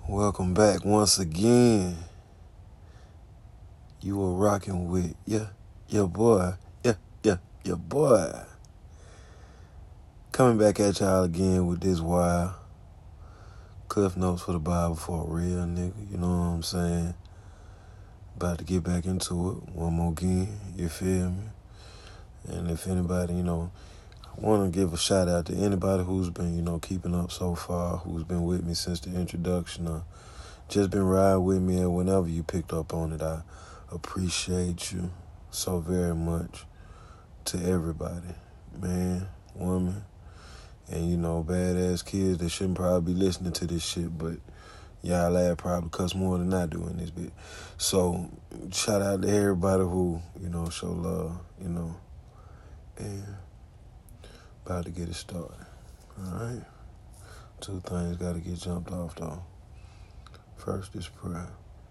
Welcome back once again. You are rocking with your boy, your boy. Coming back at y'all again with this wild Cliff Notes for the Bible for a real nigga, you know what I'm saying? About to get back into it one more again, you feel me? And if anybody, I want to give a shout out to anybody who's been, keeping up so far, who's been with me since the introduction, or just been riding with me, and whenever you picked up on it, I appreciate you so very much. To everybody, man, woman, and badass kids that shouldn't probably be listening to this shit, but y'all lad probably cuss more than I do in this bit. So shout out to everybody who, show love, and about to get it started. Alright? Two things gotta get jumped off though. First is prayer.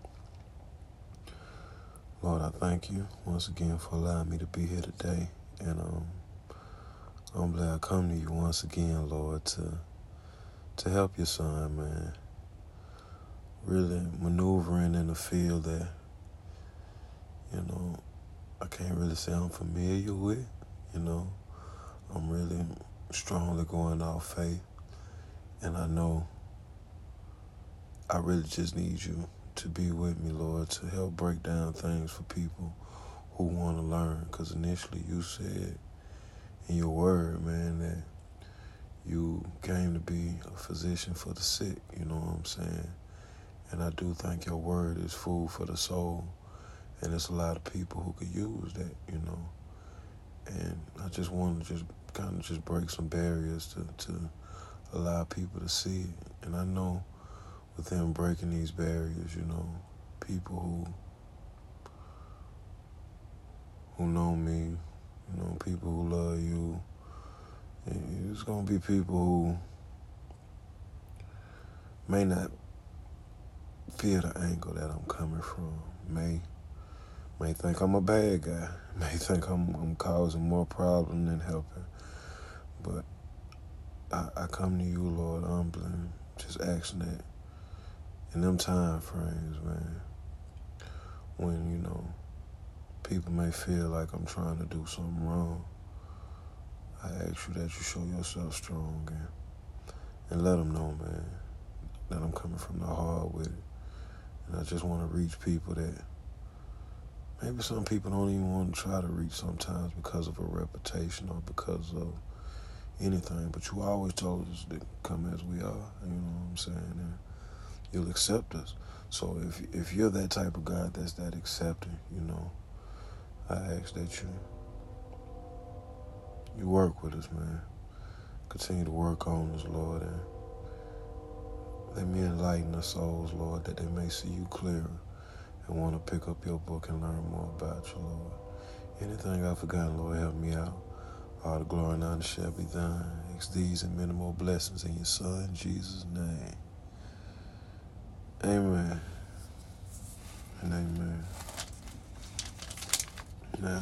Lord, I thank you once again for allowing me to be here today. And I'm glad I come to you once again, Lord, to help your son, man. Really maneuvering in a field that, I can't really say I'm familiar with, I'm really strongly going off faith. And I know I really just need you to be with me, Lord, to help break down things for people who want to learn. Because initially you said in your word, man, that you came to be a physician for the sick, you know what I'm saying? And I do think your word is food for the soul. And there's a lot of people who could use that, And I just want to just break some barriers to allow people to see it. And I know with them breaking these barriers, people who know me, people who love you, and it's going to be people who may not feel the angle that I'm coming from, may think I'm a bad guy, may think I'm causing more problem than helping. But I come to you, Lord, humbly, just asking that in them time frames, man, when, people may feel like I'm trying to do something wrong, I ask you that you show yourself strong and let them know, man, that I'm coming from the heart with it. And I just want to reach people that maybe some people don't even want to try to reach sometimes because of a reputation or because of anything. But you always told us to come as we are, you know what I'm saying? And you'll accept us. So if you're that type of God that's that accepting, I ask that you work with us, man. Continue to work on us, Lord, and let me enlighten our souls, Lord, that they may see you clearer and want to pick up your book and learn more about you, Lord. Anything I've forgotten, Lord, help me out. All the glory and honor shall be thine. Ask these and many more blessings in your Son, Jesus' name. Amen. And amen. Now,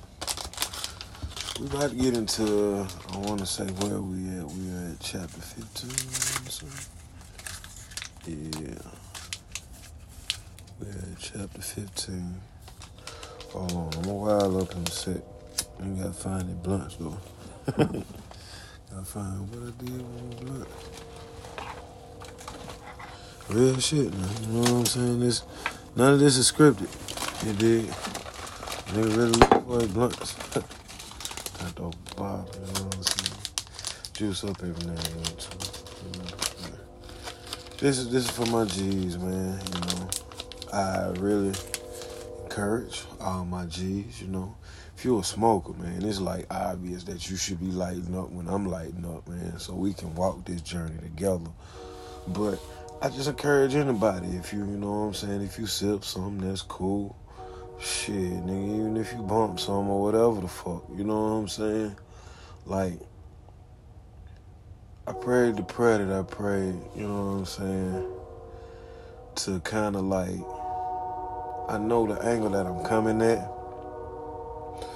we about to get into, I want to say where we at. We are at chapter 15. So. Yeah. We're at chapter 15. Hold on, I'm a while up in the set. You gotta find the blunts, though. Gotta find what I did with the blunt. Real shit, man. You know what I'm saying? None of this is scripted. You dig? Nigga really looking for his blunts. Got the Bob, you know what I'm saying? Juice up every now and then, too. This is for my G's, man, I really encourage all my G's, If you're a smoker, man, it's like obvious that you should be lighting up when I'm lighting up, man, so we can walk this journey together. But I just encourage anybody, if you know what I'm saying, if you sip something, that's cool. Shit, nigga, even if you bump some or whatever the fuck, you know what I'm saying? Like, I prayed the prayer that I prayed, you know what I'm saying, to kind of like, I know the angle that I'm coming at.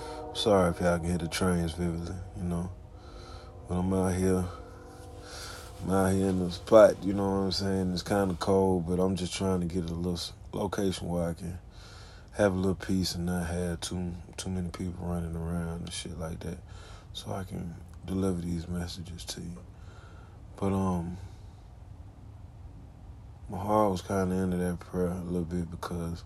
Sorry if y'all can hear the trains vividly, But I'm out here I'm out here in the spot, you know what I'm saying? It's kind of cold, but I'm just trying to get a little location where I can have a little peace and not have too many people running around and shit like that, so I can deliver these messages to you. But my heart was kind of into that prayer a little bit because,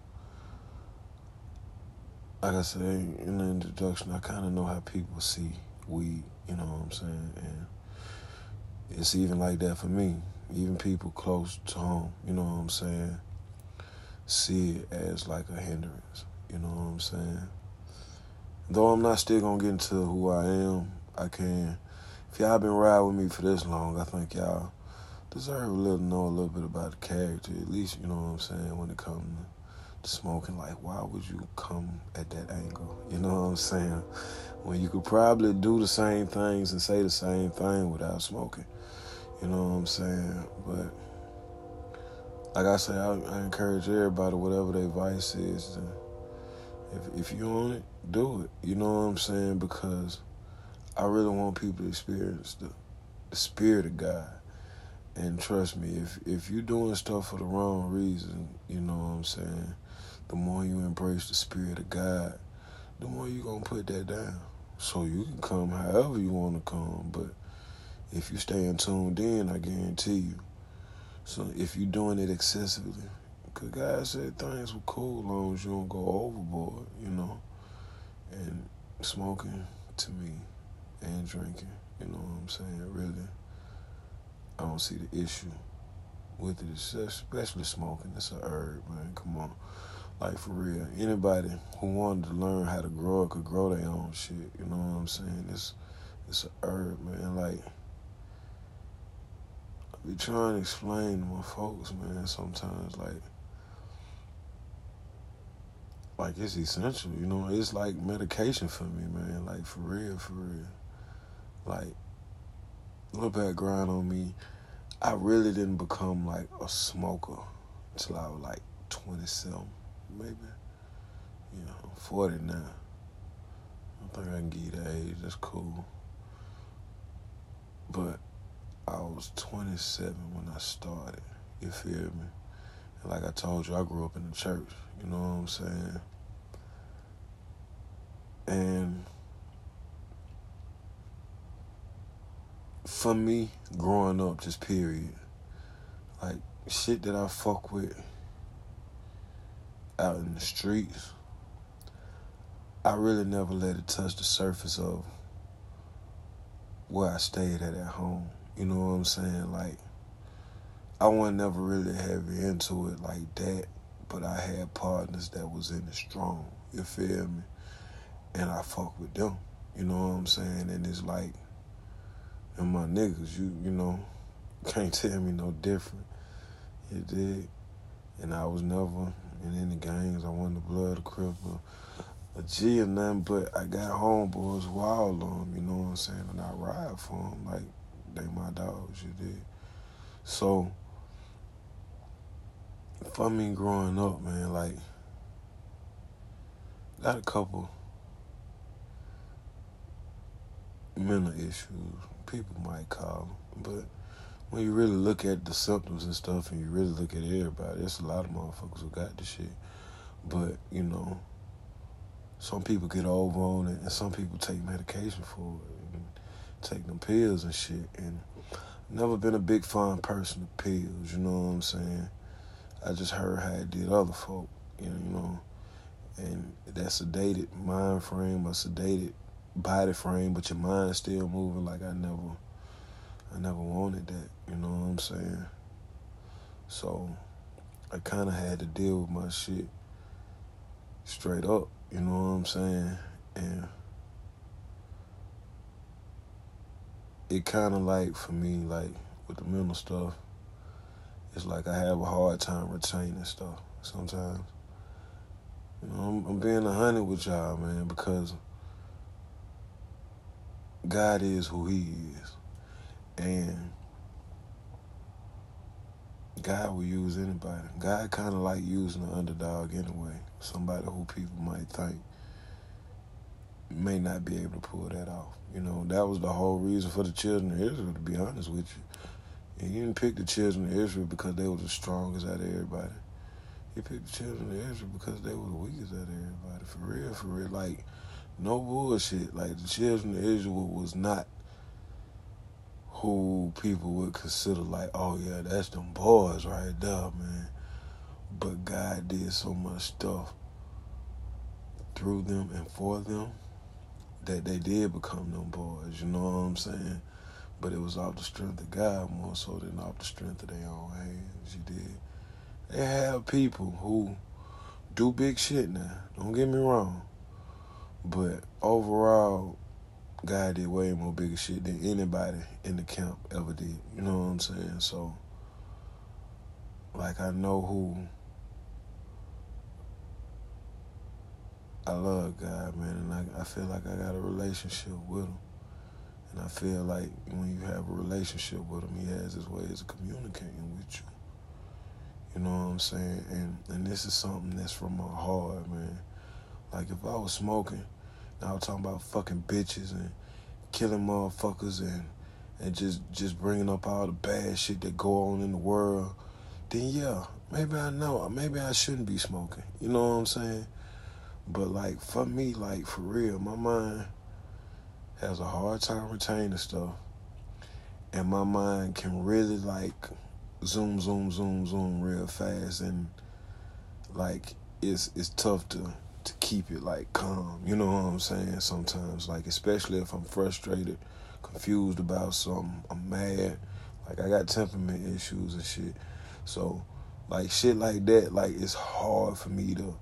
like I said in the introduction, I kind of know how people see weed, you know what I'm saying? And it's even like that for me. Even people close to home, you know what I'm saying, see it as like a hindrance, you know what I'm saying? Though I'm not still gonna get into who I am, I can. If y'all been riding with me for this long, I think y'all deserve know a little bit about the character, at least, you know what I'm saying, when it comes to smoking. Like, why would you come at that angle? You know what I'm saying? When you could probably do the same things and say the same thing without smoking. You know what I'm saying? But like I say, I encourage everybody, whatever their vice is, if you own it, do it. You know what I'm saying? Because I really want people to experience the spirit of God. And trust me, if you're doing stuff for the wrong reason, you know what I'm saying, the more you embrace the spirit of God, the more you're going to put that down. So you can come however you want to come, but if you stay tuned in, I guarantee you. So if you're doing it excessively, because God said things were cool as long as you don't go overboard, you know. And smoking, to me, and drinking, you know what I'm saying, really, I don't see the issue with it, especially smoking. It's a herb, man, come on. Like, for real, anybody who wanted to learn how to grow it could grow their own shit, you know what I'm saying? It's a herb, man. Like, I be trying to explain to my folks, man, sometimes, like it's essential, you know? It's like medication for me, man, like, for real. Like, a little background on me, I really didn't become, like, a smoker until I was, like, 27, maybe. 40 now. I think I can give you that age. That's cool. But I was 27 when I started. You feel me? And like I told you, I grew up in the church. You know what I'm saying? And for me, growing up, just period, like, shit that I fuck with out in the streets, I really never let it touch the surface of where I stayed at home. You know what I'm saying? Like, I wasn't never really heavy into it like that, but I had partners that was in it strong. You feel me? And I fuck with them. You know what I'm saying? And it's like, and my niggas, you know, can't tell me no different. You dig? And I was never in any gangs. I wasn't the blood, a crip, a G or nothing, but I got homeboys wild on them, you know what I'm saying? And I ride for them like they my dogs, you dig? So, for me growing up, man, like, got a couple mental issues, people might call them, but when you really look at the symptoms and stuff and you really look at everybody, there's a lot of motherfuckers who got the shit. But, you know, some people get over on it and some people take medication for it and take them pills and shit. And never been a big fond person of pills, you know what I'm saying? I just heard how it did other folk, you know, and that sedated mind frame or sedated body frame, but your mind's still moving. Like, I never wanted that, you know what I'm saying? So I kind of had to deal with my shit straight up, you know what I'm saying? And it kind of like, for me, like, with the mental stuff, it's like I have a hard time retaining stuff sometimes. You know, I'm being 100 with y'all, man, because God is who he is. And God will use anybody. God kind of like using an underdog anyway. Somebody who people might think may not be able to pull that off. You know, that was the whole reason for the children of Israel, to be honest with you. And he didn't pick the children of Israel because they were the strongest out of everybody. He picked the children of Israel because they were the weakest out of everybody. For real. Like, no bullshit. Like, the children of Israel was not who people would consider like, oh yeah, that's them boys right there, man. But God did so much stuff through them and for them that they did become them boys, you know what I'm saying? But it was off the strength of God more so than off the strength of their own hands, you did. They have people who do big shit now, don't get me wrong. But overall, God did way more bigger shit than anybody in the camp ever did, you know what I'm saying? So, like, I know who I love God, man, and I feel like I got a relationship with him. And I feel like when you have a relationship with him, he has his ways of communicating with you. You know what I'm saying? And this is something that's from my heart, man. Like, if I was smoking, and I was talking about fucking bitches and killing motherfuckers and just bringing up all the bad shit that go on in the world, then yeah, maybe I shouldn't be smoking. You know what I'm saying? But, like, for me, like, for real, my mind has a hard time retaining stuff. And my mind can really, like, zoom real fast. And, like, it's tough to keep it, like, calm. You know what I'm saying? Sometimes, like, especially if I'm frustrated, confused about something, I'm mad. Like, I got temperament issues and shit. So, like, shit like that, like, it's hard for me to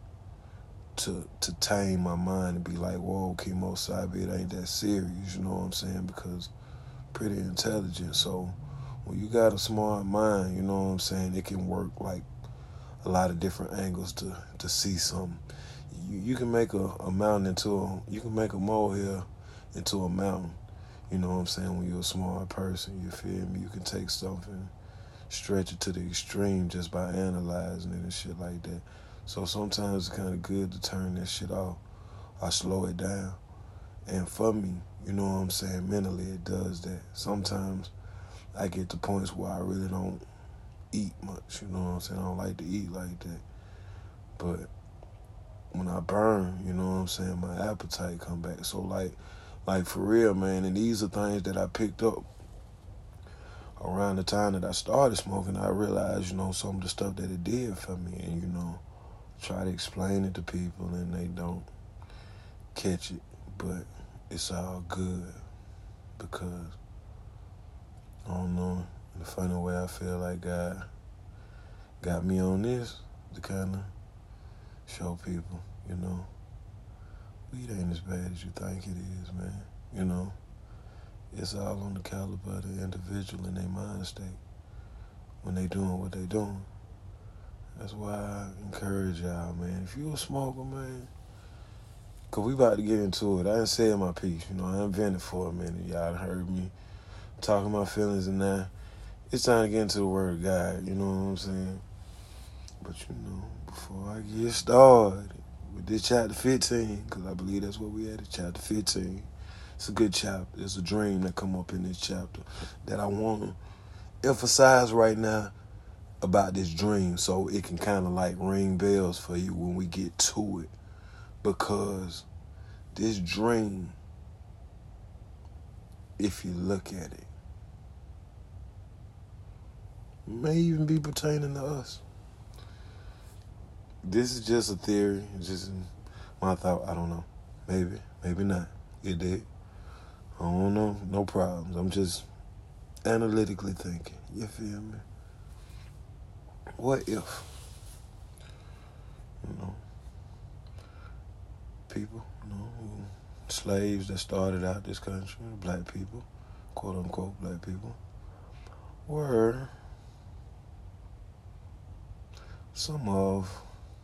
tame my mind and be like, whoa, Kimo Sabe, it ain't that serious, you know what I'm saying? Because pretty intelligent. So when you got a smart mind, you know what I'm saying, it can work like a lot of different angles to see something. You can make a mountain you can make a molehill into a mountain, you know what I'm saying, when you're a smart person, you feel me? You can take something, stretch it to the extreme just by analyzing it and shit like that. So sometimes it's kind of good to turn that shit off. I slow it down. And for me, you know what I'm saying, mentally it does that. Sometimes I get to points where I really don't eat much, you know what I'm saying? I don't like to eat like that. But when I burn, you know what I'm saying, my appetite come back. So like for real, man, and these are things that I picked up around the time that I started smoking. I realized, you know, some of the stuff that it did for me, and, you know, try to explain it to people and they don't catch it, but it's all good because, I don't know, in a funny way I feel like God got me on this to kind of show people, you know, weed ain't as bad as you think it is, man, you know. It's all on the caliber of the individual and their mind state when they doing what they doing. That's why I encourage y'all, man. If you a smoker, man, because we about to get into it. I done said my piece, you know. I done vented for a minute. Y'all heard me talking my feelings and that. It's time to get into the word of God, you know what I'm saying? But, you know, before I get started with this chapter 15, because I believe that's what we had at chapter 15. It's a good chapter. It's a dream that come up in this chapter that I want to emphasize right now about this dream so it can kind of like ring bells for you when we get to it. Because this dream, if you look at it, may even be pertaining to us. This is just a theory, just my thought. I don't know. Maybe not. It did. I don't know. No problems. I'm just analytically thinking. You feel me? What if, you know, people, you know, slaves that started out this country, black people, quote unquote black people, were some of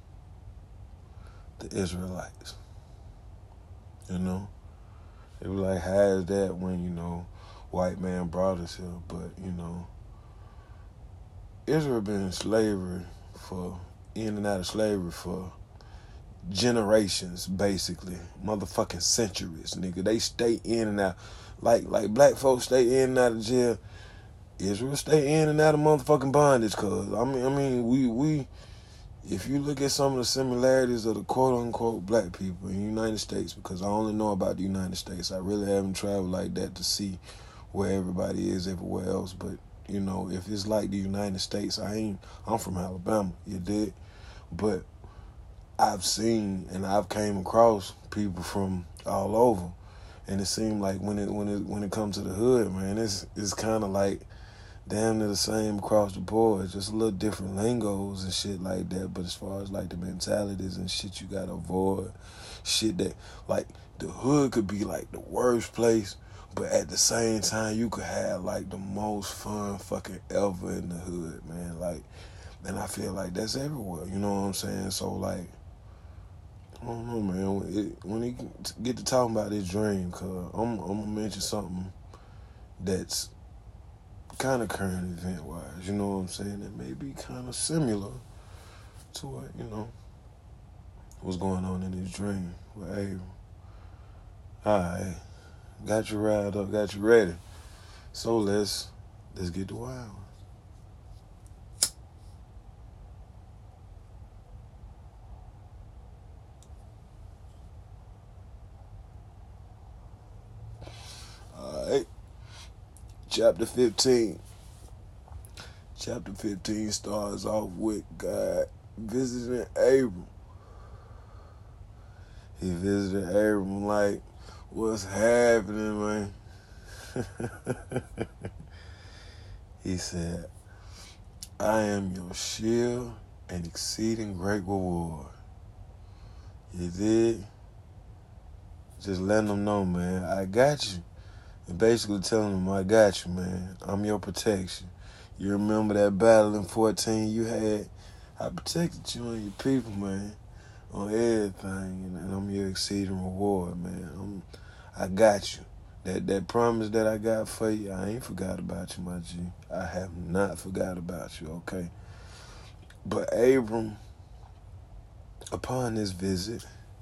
the Israelites, you know? They were like, how is that when, you know, white man brought us here? But, you know, Israel been in slavery in and out of slavery for generations, basically. Motherfucking centuries, nigga. They stay in and out. Like black folks stay in and out of jail Israel stay in and out of motherfucking bondage, cuz. We if you look at some of the similarities of the quote-unquote black people in the United States, because I only know about the United States, I really haven't traveled like that to see where everybody is everywhere else, but, you know, if it's like the United States, I'm from Alabama, you dig? But I've seen and I've came across people from all over, and it seemed like when it comes to the hood, man, it's kind of like damn near the same across the board, just a little different lingos and shit like that. But as far as like the mentalities and shit you gotta avoid, shit that like the hood could be like the worst place, but at the same time you could have like the most fun fucking ever in the hood, man. Like, and I feel like that's everywhere. You know what I'm saying? So like, I don't know, man. When he get to talking about his dream, cause I'm gonna mention something that's kind of current event wise, you know what I'm saying? It may be kind of similar to what, you know, what's going on in his dream with Abram. Alright, got you riled up, got you ready. So let's get to wild. Alright. Chapter 15. Chapter 15 starts off with God visiting Abram. He visited Abram like, what's happening, man? He said, I am your shield and exceeding great reward. You did? Just letting them know, man, I got you. And basically telling them, I got you, man. I'm your protection. You remember that battle in 14 you had? I protected you and your people, man, on everything. And I'm your exceeding reward, man. I got you. That promise that I got for you, I ain't forgot about you, my G. I have not forgot about you, okay? But Abram, upon this visit,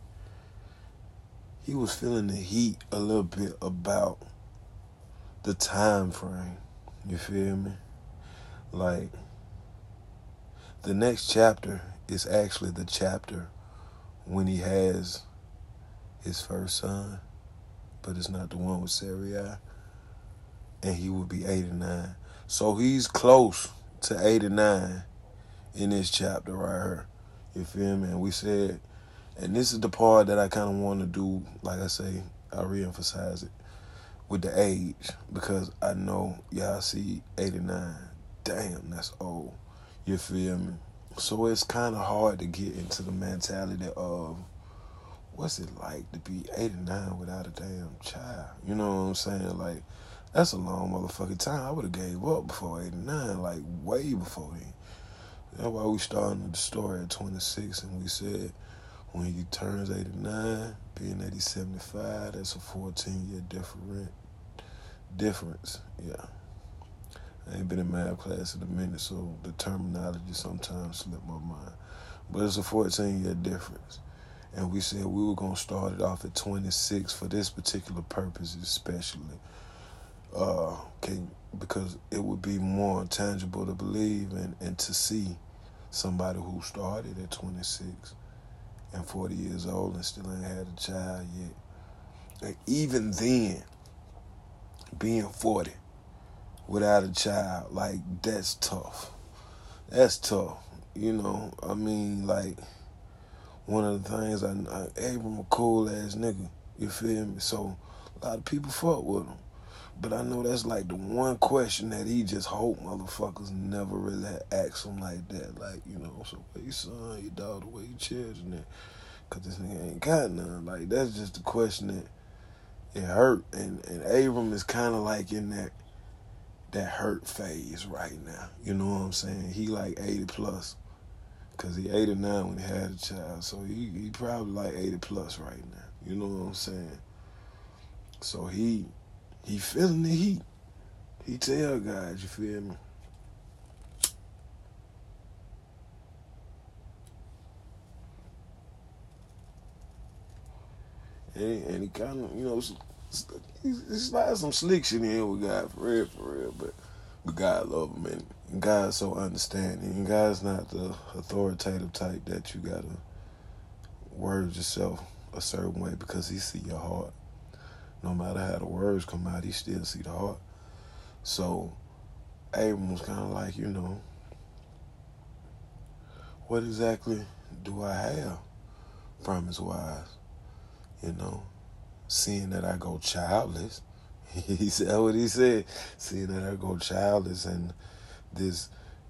he was feeling the heat a little bit about the time frame. You feel me? Like, the next chapter is actually the chapter when he has his first son, but it's not the one with Sarai, and he will be 89. So he's close to 89 in this chapter right here. You feel me? And we said, and this is the part that I kind of want to do, like I say, I reemphasize it, with the age, because I know y'all see 89. Damn, that's old. You feel me? So it's kind of hard to get into the mentality of what's it like to be 89 without a damn child. You know what I'm saying? Like, that's a long motherfucking time. I would have gave up before 89, like way before then. That's why we started the story at 26, and we said when he turns 89, being that he's 75, that's a 14-year difference. Yeah. I ain't been in math class in a minute, so the terminology sometimes slip my mind. But it's a 14-year difference. And we said we were going to start it off at 26 for this particular purpose especially. Because it would be more tangible to believe and to see somebody who started at 26 and 40 years old and still ain't had a child yet. And even then, being 40 without a child, like, that's tough. That's tough. You know, I mean, like, one of the things, Abram a cool ass nigga, you feel me? So a lot of people fuck with him. But I know that's like the one question that he just hope motherfuckers never really ask him like that. Like, you know, so where your son, your daughter, where your children at? Because this nigga ain't got none. Like, that's just the question that it hurt. And Abram is kind of like in that hurt phase right now. You know what I'm saying? He like 80 plus. Because he 89 when he had a child. So he probably like 80 plus right now. You know what I'm saying? So he feeling the heat. He tell guys, you feel me? And he kind of, you know, it's like some slick shit in with God, for real. But But God love him, and God's so understanding. And God's not the authoritative type that you gotta word yourself a certain way because he see your heart. No matter how the words come out, he still see the heart. So Abram was kind of like, what exactly do I have from his wives? Seeing that I go childless. He said what he said. Seeing that I go childless, and this,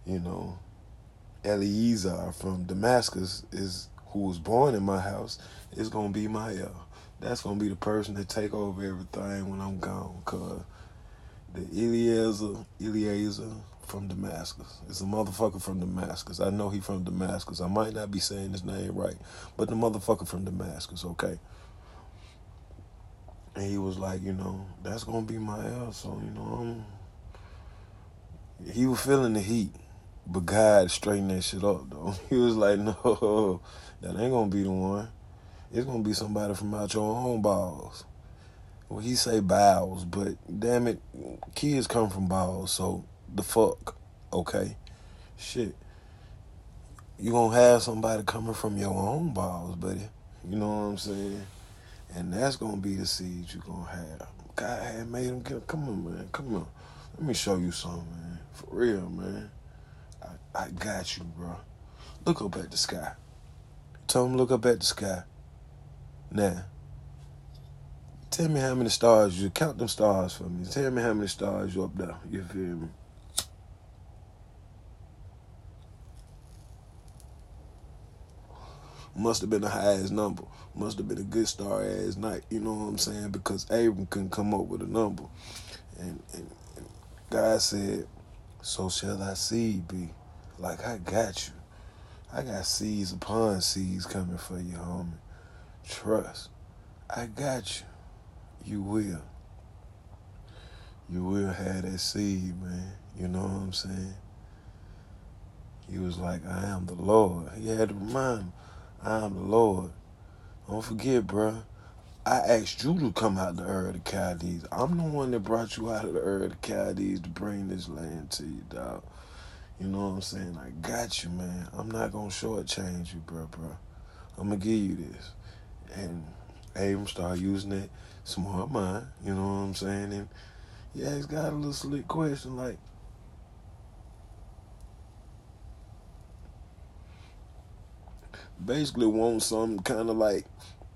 Eliezer from Damascus is who was born in my house is gonna be my that's gonna be the person that take over everything when I'm gone. Cause the Eliezer from Damascus is a motherfucker from Damascus. I know he from Damascus. I might not be saying his name right, but the motherfucker from Damascus, okay? And he was like, that's gonna be my so, he was feeling the heat. But God straightened that shit up, though. He was like, no, that ain't gonna be the one. It's gonna be somebody from out your own balls. Well, he say bowels, but damn it, kids come from balls, so the fuck, okay? Shit. You gonna have somebody coming from your own balls, buddy. You know what I'm saying? And that's gonna be the seed you gonna have. God had made him come on, man. Come on. Let me show you something, man. For real, man. I got you, bro. Look up at the sky. Tell him look up at the sky. Now, tell me how many stars you count them stars for me. Tell me how many stars you up there. You feel me? Must have been the highest number. Must have been a good star-ass night. You know what I'm saying? Because Abram couldn't come up with a number. And God said, so shall thy seed be. Like, I got you. I got seeds upon seeds coming for you, homie. Trust. I got you. You will. You will have that seed, man. You know what I'm saying? He was like, I am the Lord. He had to remind him, I am the Lord. Don't forget, bruh. I asked you to come out the Ur of the Chaldees. I'm the one that brought you out of the Ur of the Chaldees to bring this land to you, dog. You know what I'm saying? I got you, man. I'm not going to shortchange you, bro. I'm going to give you this. And Abram started using that smart mind, you know what I'm saying? And he asked God a little slick question like, basically want some kind of like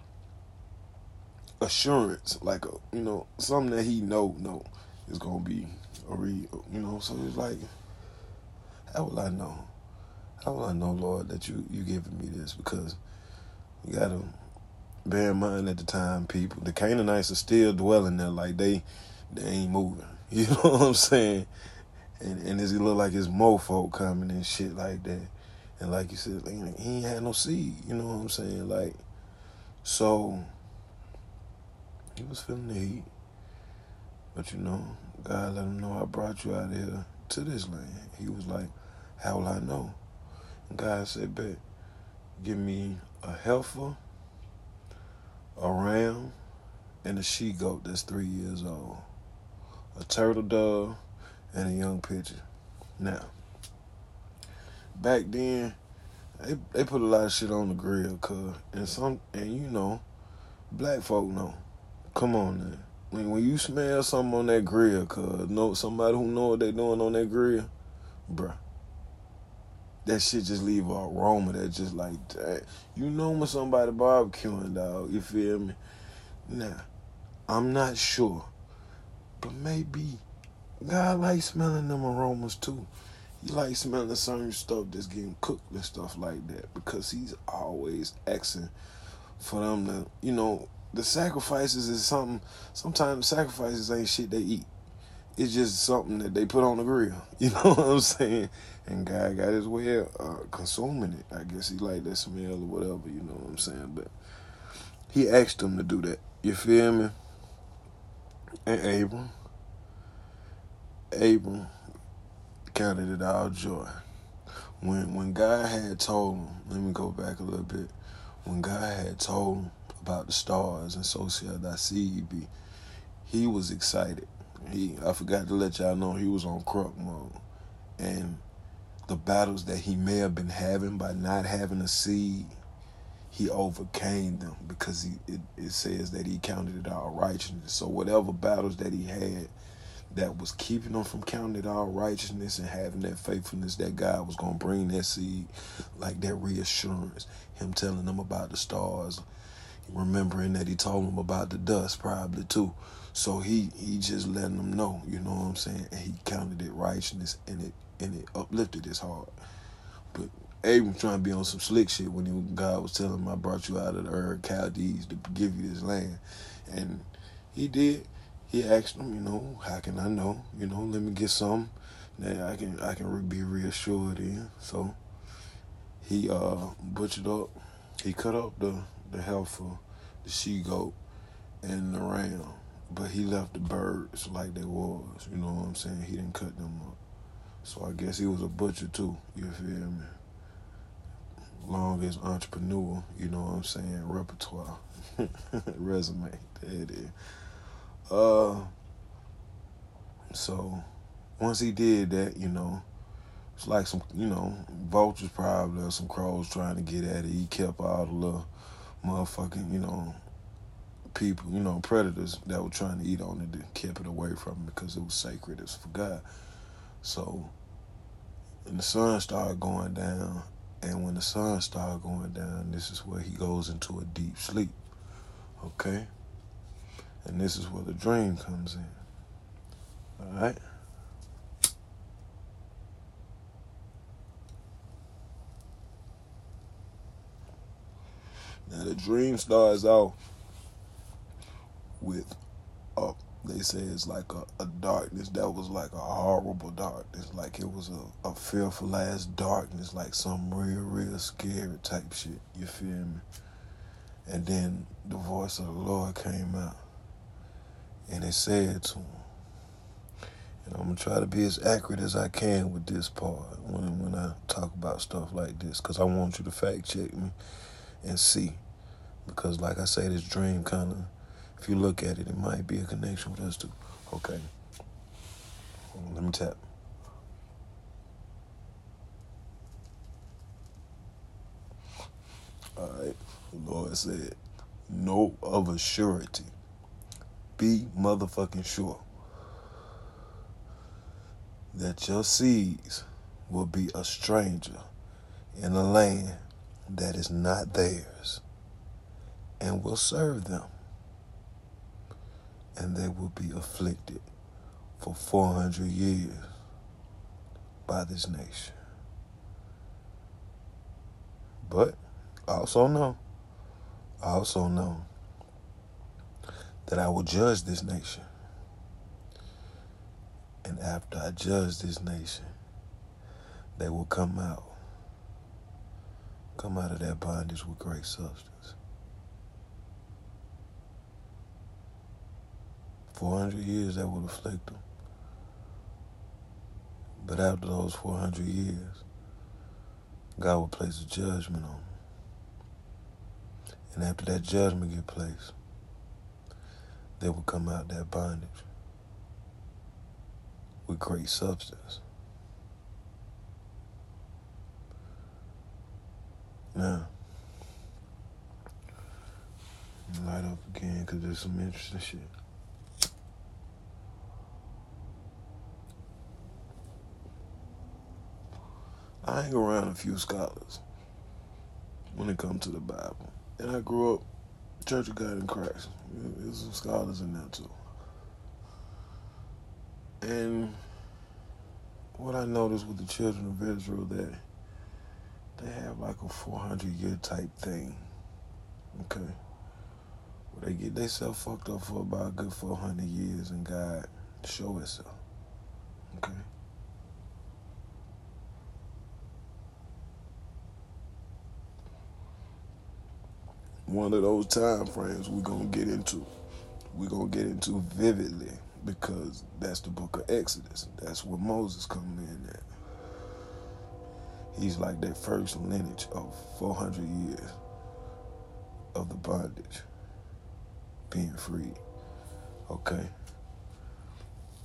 assurance, like something that he know is gonna be a real, So it's like, how will I know? How will I know, Lord, that you giving me this? Because you gotta bear in mind at the time, people, the Canaanites are still dwelling there, like they ain't moving. You know what I'm saying? And it look like it's more folk coming and shit like that. And like you said, he ain't had no seed. You know what I'm saying? Like, so he was feeling the heat. But God let him know, I brought you out here to this land. He was like, how will I know? And God said, bet, give me a heifer, a ram, and a she-goat that's 3 years old, a turtle dove, and a young pigeon. Now, back then, they put a lot of shit on the grill, black folk know. Come on now. When you smell something on that grill, somebody who know what they doing on that grill, bruh, that shit just leave an aroma that just like that. When somebody barbecuing, dog, you feel me? Now, I'm not sure, but maybe God likes smelling them aromas too. He likes smelling certain stuff that's getting cooked and stuff like that because he's always asking for them to, the sacrifices is something. Sometimes sacrifices ain't shit they eat. It's just something that they put on the grill. You know what I'm saying? And God got his way of consuming it. I guess he liked that smell or whatever, you know what I'm saying? But he asked them to do that. You feel me? And Abram counted it all joy. When God had told him, let me go back a little bit. When God had told him about the stars and so shall thy seed be, he was excited. I forgot to let y'all know he was on Crook mode. And the battles that he may have been having by not having a seed, he overcame them because it says that he counted it all righteousness. So whatever battles that he had that was keeping him from counting it all righteousness and having that faithfulness that God was going to bring that seed, like that reassurance, him telling them about the stars, remembering that he told them about the dust probably too. So he just letting them know, you know what I'm saying? And he counted it righteousness and it uplifted his heart. But Abram trying to be on some slick shit when God was telling him, I brought you out of the Ur Chaldees to give you this land. And he did. He asked him, you know, how can I know? You know, let me get some that I can be reassured in. So he butchered up. He cut up the heifer, the she-goat, and the ram. But he left the birds like they was. You know what I'm saying? He didn't cut them up. So I guess he was a butcher too. You feel me? Long as entrepreneur, you know what I'm saying? Repertoire. Resume. There it is. So once he did that, you know, it's like some, you know, vultures probably or some crows trying to get at it. He kept all the little motherfucking, you know, people, you know, predators that were trying to eat on it, and kept it away from him because it was sacred. It's for God. So, and the sun started going down, and when the sun started going down, this is where he goes into a deep sleep. Okay? And this is where the dream comes in. All right? Now the dream starts off with, they say it's like a darkness that was like a horrible darkness. Like it was a fearful ass darkness, like some real scary type shit. You feel me? And then the voice of the Lord came out. And it said to him, and I'm going to try to be as accurate as I can with this part when I talk about stuff like this, because I want you to fact check me and see. Because like I say, this dream kind of, if you look at it, it might be a connection with us too. Okay. Hold on, let me tap. All right. The Lord said, know of a surety. Be motherfucking sure that your seeds will be a stranger in a land that is not theirs and will serve them. And they will be afflicted for 400 years by this nation. But I also know that I will judge this nation. And after I judge this nation, they will come out of their bondage with great substance. 400 years that will afflict them. But after those 400 years, God will place a judgment on them. And after that judgment get placed, they will come out of that bondage with great substance. Now, light up again because there's some interesting shit. I hang around a few scholars when it comes to the Bible. And I grew up Church of God in Christ. There's some scholars in there too. And what I noticed with the children of Israel, that they have like a 400-year type thing. Okay? Where they get themselves fucked up for about a good 400 years and God show itself. Okay? One of those time frames we're going to get into vividly, because that's the book of Exodus. That's where Moses come in at. He's like that first lineage of 400 years of the bondage being freed. Okay?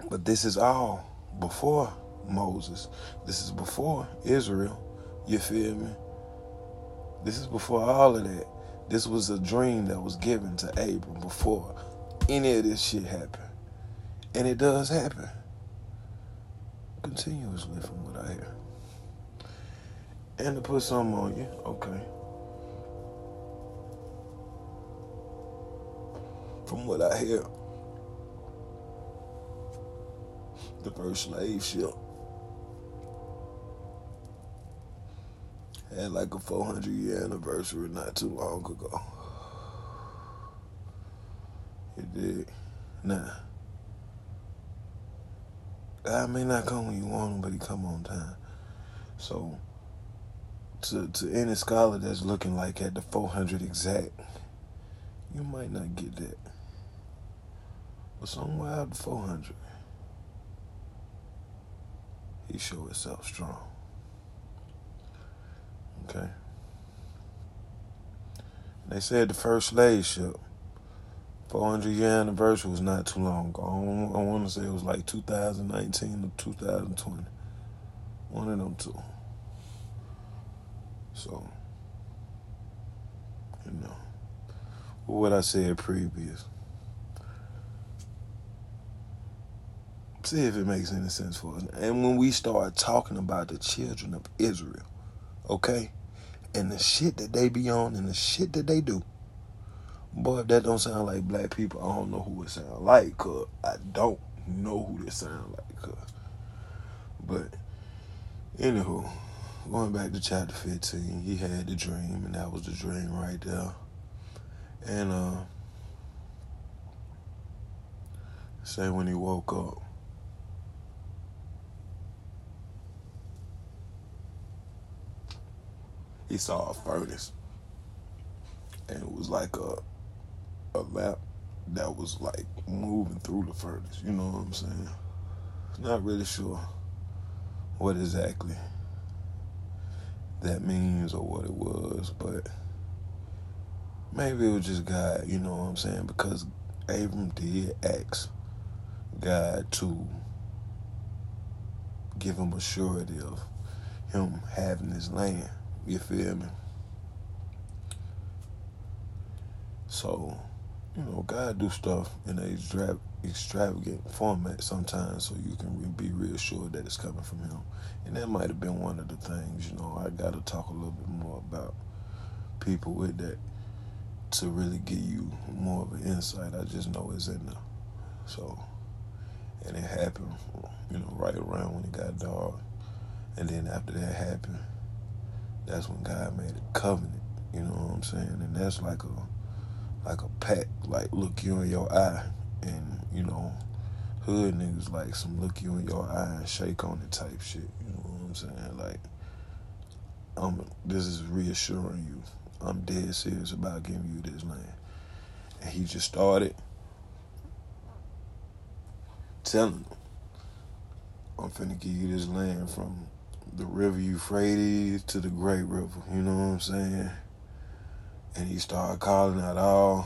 But this is all before Moses. This is before Israel. You feel me? This is before all of that. This was a dream that was given to Abram before any of this shit happened. And it does happen. Continuously from what I hear. And to put something on you, okay. From what I hear, the first slave ship had like a 400-year anniversary not too long ago. It did. Now, God may not come when you want him, but he come on time. So, to any scholar that's looking like at the 400 exact, you might not get that. But somewhere out the 400, he show himself strong. Okay? They said the first slave ship, 400-year anniversary was not too long ago. I want to say it was like 2019 or 2020. One of them two. So, you know, what I said previous. See if it makes any sense for us. And when we start talking about the children of Israel, okay, and the shit that they be on and the shit that they do, boy, if that don't sound like black people, I don't know who it sound like, cause I don't know who this sound like, cause. But, anywho, going back to chapter 15, he had the dream, and that was the dream right there. And, say when he woke up, he saw a furnace, and it was like a lamp that was like moving through the furnace. You know what I'm saying? Not really sure what exactly that means or what it was, but maybe it was just God. You know what I'm saying? Because Abram did ask God to give him a surety of him having his land. You feel me? So, you know, God do stuff in an extravagant format sometimes so you can be reassured that it's coming from him. And that might have been one of the things, you know, I got to talk a little bit more about people with that to really give you more of an insight. I just know it's in there. So, and it happened, you know, right around when it got dark. And then after that happened, that's when God made a covenant, you know what I'm saying? And that's like a pact, like look you in your eye, and, you know, hood niggas like some look you in your eye and shake on it type shit, you know what I'm saying? Like, this is reassuring you, I'm dead serious about giving you this land. And he just started telling them, I'm finna give you this land from the river Euphrates to the Great River, you know what I'm saying? And he started calling out all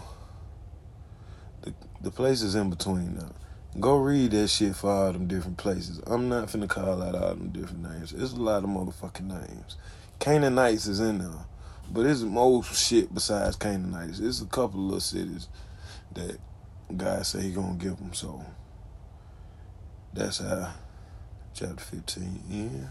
the places in between now. Go read that shit for all them different places. I'm not finna call out all them different names. There's a lot of motherfucking names. Canaanites is in there. But there's more shit besides Canaanites. There's a couple of little cities that God say he gonna give them. So that's how chapter 15 ends.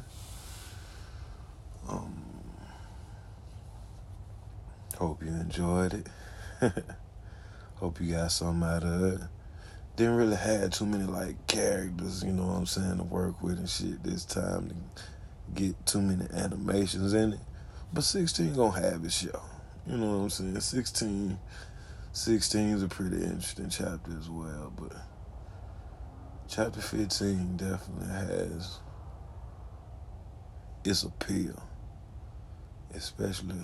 Hope you enjoyed it. Hope you got something out of it. Didn't really have too many like characters, you know what I'm saying, to work with and shit this time to get too many animations in it. But 16 gonna have its show. You know what I'm saying? 16 is a pretty interesting chapter as well, but chapter 15 definitely has its appeal, especially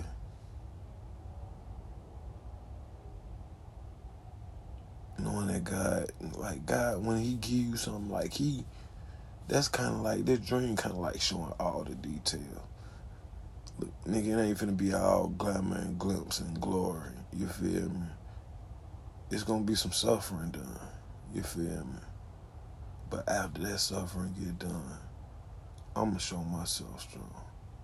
knowing that God, when he give you something, like that's kind of like, this dream kind of like showing all the detail. Look, nigga, it ain't finna be all glamour and glimpse and glory, you feel me? It's gonna be some suffering done, you feel me? But after that suffering get done, I'ma show myself strong.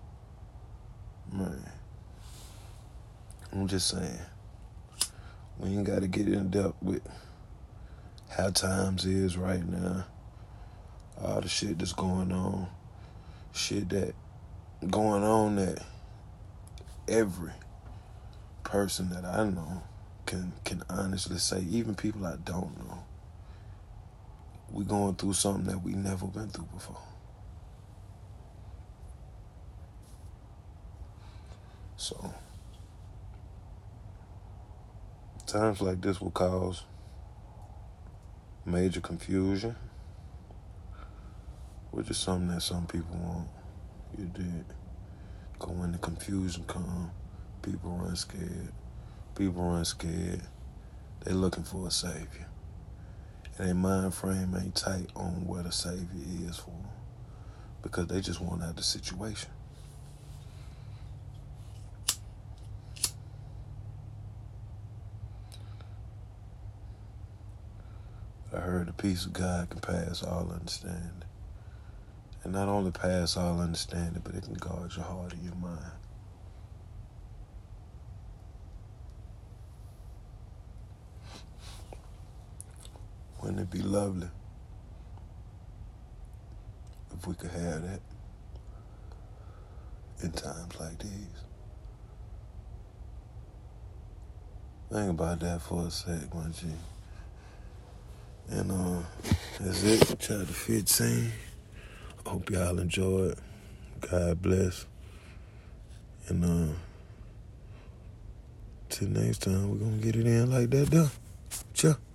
Man, I'm just saying, we ain't gotta get in depth with how times is right now. All the shit that's going on. Shit that going on that every person that I know can honestly say, even people I don't know, we going through something that we never been through before. So, times like this will cause major confusion, which is something that some people want. You did. Cause when the confusion come, people run scared. People run scared. They looking for a savior. And their mind frame ain't tight on what a savior is for them. Because they just want out the situation. I heard the peace of God can pass all understanding. And not only pass all understanding, but it can guard your heart and your mind. Wouldn't it be lovely if we could have that in times like these? Think about that for a sec, my G. And that's it, chapter 15. I hope y'all enjoyed. God bless. And till next time, we're gonna get it in like that, though. Ciao.